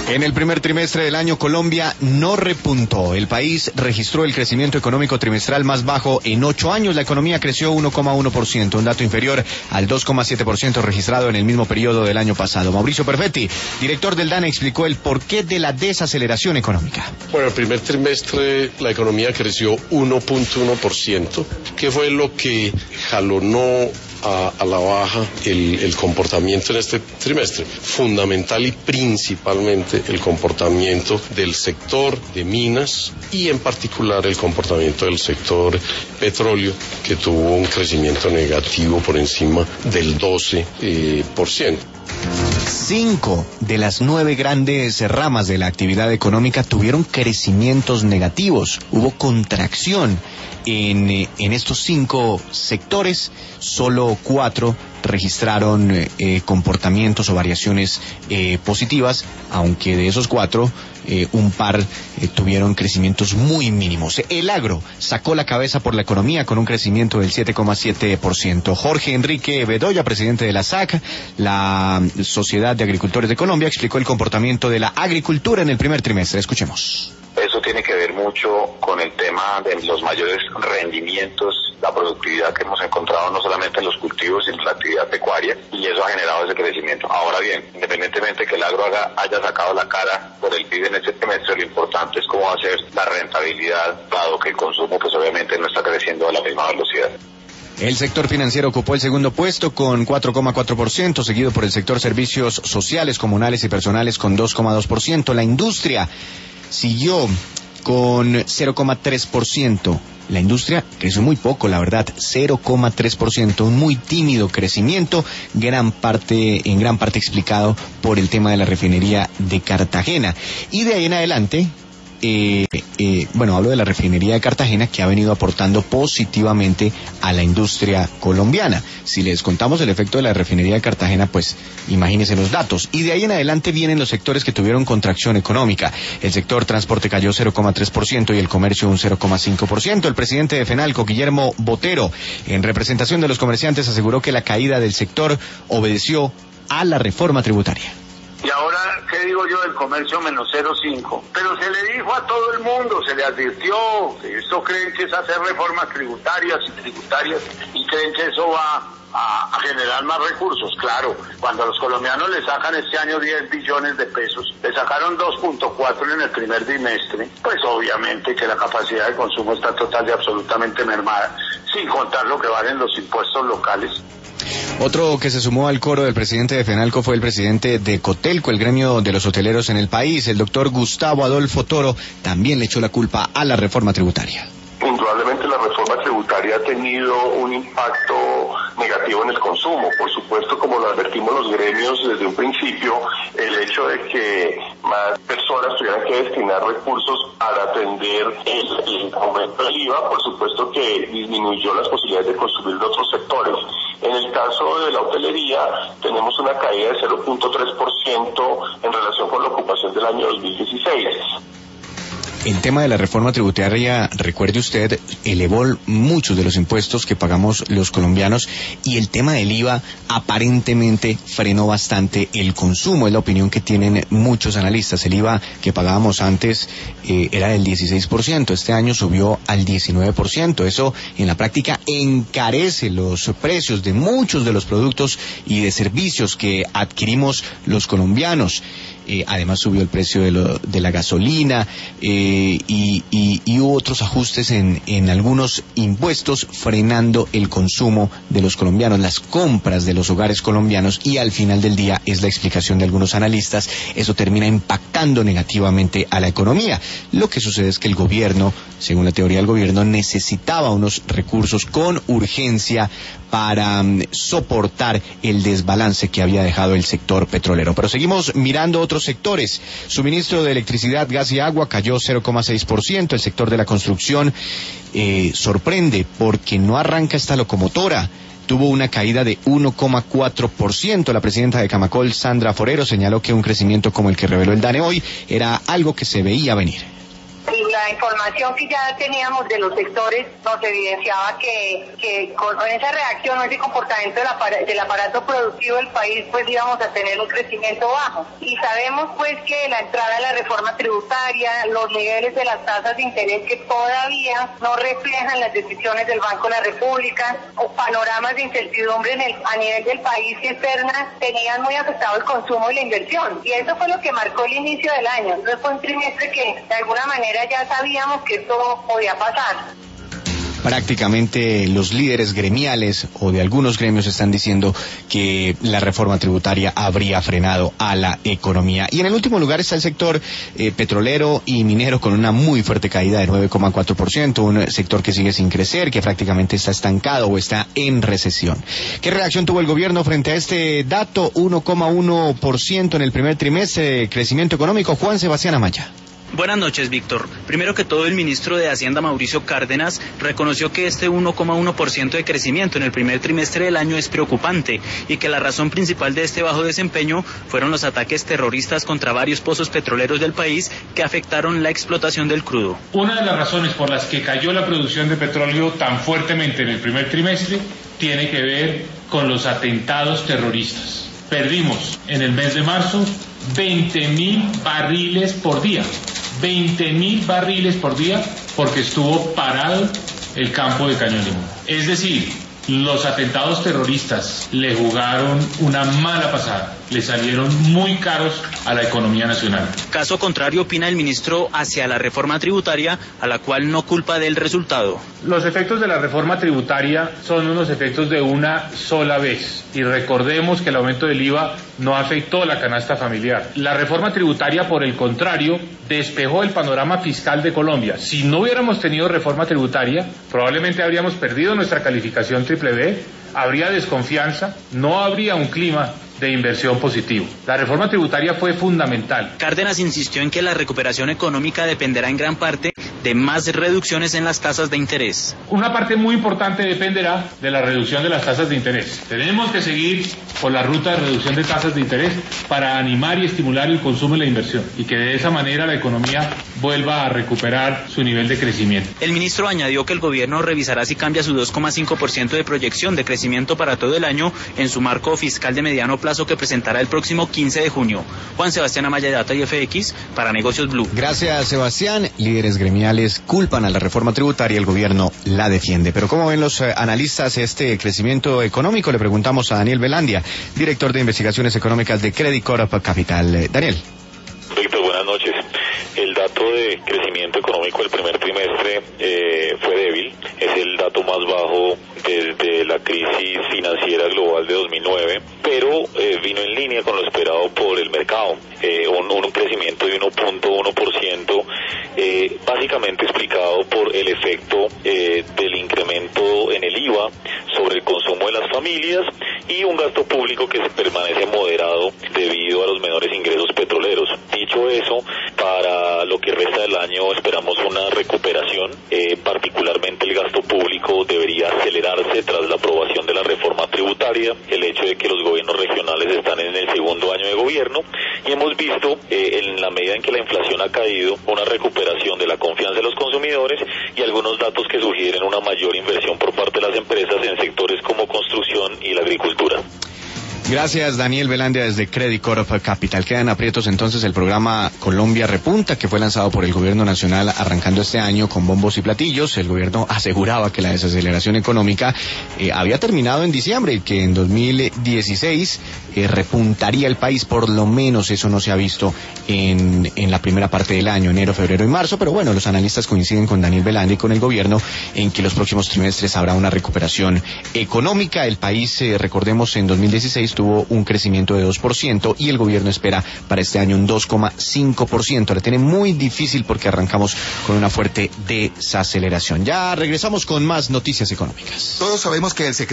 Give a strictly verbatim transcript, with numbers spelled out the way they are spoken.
En el primer trimestre del año, Colombia no repuntó. El país registró el crecimiento económico trimestral más bajo en ocho años. La economía creció uno coma uno por ciento, un dato inferior al dos coma siete por ciento registrado en el mismo periodo del año pasado. Mauricio Perfetti, director del DANE, explicó el porqué de la desaceleración económica. Bueno, el primer trimestre la economía creció uno coma uno por ciento, que fue lo que jalonó A, a la baja el, el comportamiento en este trimestre, fundamental y principalmente el comportamiento del sector de minas y en particular el comportamiento del sector petróleo, que tuvo un crecimiento negativo por encima del doce por ciento. Cinco de las nueve grandes ramas de la actividad económica tuvieron crecimientos negativos. Hubo contracción en, en estos cinco sectores. Solo cuatro registraron eh, comportamientos o variaciones eh, positivas, aunque de esos cuatro, eh, un par eh, tuvieron crecimientos muy mínimos. El agro sacó la cabeza por la economía con un crecimiento del siete coma siete por ciento. Jorge Enrique Bedoya, presidente de la S A C, la Sociedad de Agricultores de Colombia, explicó el comportamiento de la agricultura en el primer trimestre. Escuchemos. Eso tiene que ver mucho con el tema de los mayores rendimientos, la productividad que hemos encontrado no solamente en los cultivos, sino en la actividad pecuaria, y eso ha generado ese crecimiento. Ahora bien, independientemente que el agro haga, haya sacado la cara por el P I B en este trimestre, lo importante es cómo va a ser la rentabilidad, dado que el consumo pues obviamente no está creciendo a la misma velocidad. El sector financiero ocupó el segundo puesto con cuatro coma cuatro por ciento, seguido por el sector servicios sociales, comunales y personales con dos coma dos por ciento. La industria siguió con cero coma tres por ciento. La industria creció muy poco, la verdad, cero coma tres por ciento, un muy tímido crecimiento, gran parte, en gran parte explicado por el tema de la refinería de Cartagena. Y de ahí en adelante, Eh, eh, bueno, hablo de la refinería de Cartagena, que ha venido aportando positivamente a la industria colombiana. Si les contamos el efecto de la refinería de Cartagena, pues imagínense los datos. Y de ahí en adelante vienen los sectores que tuvieron contracción económica. El sector transporte cayó cero coma tres por ciento y el comercio un cero coma cinco por ciento. El presidente de FENALCO, Guillermo Botero, en representación de los comerciantes, aseguró que la caída del sector obedeció a la reforma tributaria. Y ahora, ¿qué digo yo del comercio menos cero coma cinco? Pero se le dijo a todo el mundo, se le advirtió, que esto creen que es hacer reformas tributarias y tributarias, y creen que eso va a, a generar más recursos. Claro, cuando a los colombianos le sacan este año diez billones de pesos, le sacaron dos punto cuatro en el primer trimestre, pues obviamente que la capacidad de consumo está total y absolutamente mermada, sin contar lo que valen los impuestos locales. Otro que se sumó al coro del presidente de FENALCO fue el presidente de Cotelco, el gremio de los hoteleros en el país. El doctor Gustavo Adolfo Toro también le echó la culpa a la reforma tributaria. Indudablemente la reforma tributaria ha tenido un impacto negativo en el consumo. Por supuesto, como lo advertimos los gremios desde un principio, el hecho de que más personas tuvieran que destinar recursos para atender el, el aumento del I V A, por supuesto que disminuyó las posibilidades de consumir de otros sectores. En el caso de la hotelería, tenemos una caída de cero punto tres por ciento en relación con la ocupación del año dos mil dieciséis. El tema de la reforma tributaria, recuerde usted, elevó muchos de los impuestos que pagamos los colombianos, y el tema del I V A aparentemente frenó bastante el consumo. Es la opinión que tienen muchos analistas. El I V A que pagábamos antes eh, era del dieciséis por ciento, este año subió al diecinueve por ciento. Eso en la práctica encarece los precios de muchos de los productos y de servicios que adquirimos los colombianos. Eh, además subió el precio de, lo, de la gasolina eh, y, y, y hubo otros ajustes en, en algunos impuestos, frenando el consumo de los colombianos, las compras de los hogares colombianos, y al final del día, es la explicación de algunos analistas, eso termina impactando negativamente a la economía. Lo que sucede es que el gobierno, según la teoría del gobierno, necesitaba unos recursos con urgencia para um, soportar el desbalance que había dejado el sector petrolero. Pero seguimos mirando otros sectores. Suministro de electricidad, gas y agua cayó cero coma seis por ciento. El sector de la construcción eh, sorprende porque no arranca esta locomotora. Tuvo una caída de uno coma cuatro por ciento. La presidenta de Camacol, Sandra Forero, señaló que un crecimiento como el que reveló el DANE hoy era algo que se veía venir. La la información que ya teníamos de los sectores nos evidenciaba que, que con esa reacción o ese comportamiento del aparato, del aparato productivo del país, pues íbamos a tener un crecimiento bajo. Y sabemos pues que la entrada de la reforma tributaria, los niveles de las tasas de interés que todavía no reflejan las decisiones del Banco de la República, o panoramas de incertidumbre en el, a nivel del país y externa, tenían muy afectado el consumo y la inversión. Y eso fue lo que marcó el inicio del año. Entonces fue un trimestre que de alguna manera ya sabíamos que esto podía pasar. Prácticamente los líderes gremiales o de algunos gremios están diciendo que la reforma tributaria habría frenado a la economía. Y en el último lugar está el sector eh, petrolero y minero con una muy fuerte caída de nueve coma cuatro por ciento, un sector que sigue sin crecer, que prácticamente está estancado o está en recesión. ¿Qué reacción tuvo el gobierno frente a este dato? uno coma uno por ciento en el primer trimestre de crecimiento económico. Juan Sebastián Amaya. Buenas noches, Víctor. Primero que todo, el ministro de Hacienda, Mauricio Cárdenas, reconoció que este uno coma uno por ciento de crecimiento en el primer trimestre del año es preocupante y que la razón principal de este bajo desempeño fueron los ataques terroristas contra varios pozos petroleros del país que afectaron la explotación del crudo. Una de las razones por las que cayó la producción de petróleo tan fuertemente en el primer trimestre tiene que ver con los atentados terroristas. Perdimos en el mes de marzo veinte mil barriles por día. veinte mil barriles por día porque estuvo parado el campo de Caño Limón. Es decir, los atentados terroristas le jugaron una mala pasada, le salieron muy caros a la economía nacional. Caso contrario, opina el ministro hacia la reforma tributaria, a la cual no culpa del resultado. Los efectos de la reforma tributaria son unos efectos de una sola vez. Y recordemos que el aumento del I V A no afectó la canasta familiar. La reforma tributaria, por el contrario, despejó el panorama fiscal de Colombia. Si no hubiéramos tenido reforma tributaria, probablemente habríamos perdido nuestra calificación triple B, habría desconfianza, no habría un clima de inversión positivo. La reforma tributaria fue fundamental. Cárdenas insistió en que la recuperación económica dependerá en gran parte de más reducciones en las tasas de interés. Una parte muy importante dependerá de la reducción de las tasas de interés. Tenemos que seguir por la ruta de reducción de tasas de interés para animar y estimular el consumo y la inversión, y que de esa manera la economía vuelva a recuperar su nivel de crecimiento. El ministro añadió que el gobierno revisará si cambia su dos coma cinco por ciento de proyección de crecimiento para todo el año en su marco fiscal de mediano plazo plazo que presentará el próximo quince de junio. Juan Sebastián Amaya de Data y F X para Negocios Blue. Gracias, Sebastián. Líderes gremiales culpan a la reforma tributaria y el gobierno la defiende. Pero ¿cómo ven los eh, analistas este crecimiento económico? Le preguntamos a Daniel Velandia, director de investigaciones económicas de Credit Corp Capital. Eh, Daniel. Víctor, buenas noches. El dato de crecimiento económico del primer trimestre eh, fue débil, es el dato más bajo desde la crisis financiera global de dos mil nueve, pero eh, vino en línea con lo esperado por el mercado, eh, un, un crecimiento de uno punto uno por ciento, eh, básicamente explicado por el efecto eh, del incremento en el I V A sobre el consumo de las familias y un gasto público que se permanece moderado debido a los menores ingresos petroleros. Dicho eso, para lo que resta del año esperamos una recuperación, eh, particularmente el gasto público debería acelerarse tras la aprobación de la reforma tributaria, el hecho de que los gobiernos regionales están en el segundo año de gobierno y hemos visto eh, en la medida en que la inflación ha caído una recuperación de la confianza de los consumidores y algunos datos que sugieren una mayor inversión por parte de las empresas en sectores como construcción y la agricultura. Gracias, Daniel Velandia desde Credit Corp Capital. Quedan aprietos entonces el programa Colombia Repunta, que fue lanzado por el gobierno nacional arrancando este año con bombos y platillos. El gobierno aseguraba que la desaceleración económica eh, había terminado en diciembre y que en dos mil dieciséis eh, repuntaría el país. Por lo menos eso no se ha visto en, en la primera parte del año, enero, febrero y marzo. Pero bueno, los analistas coinciden con Daniel Velandia y con el gobierno en que los próximos trimestres habrá una recuperación económica. El país, eh, recordemos, en dos mil dieciséis tuvo un crecimiento de dos por ciento y el gobierno espera para este año un dos coma cinco por ciento. La tiene muy difícil porque arrancamos con una fuerte desaceleración. Ya regresamos con más noticias económicas. Todos sabemos que el secreto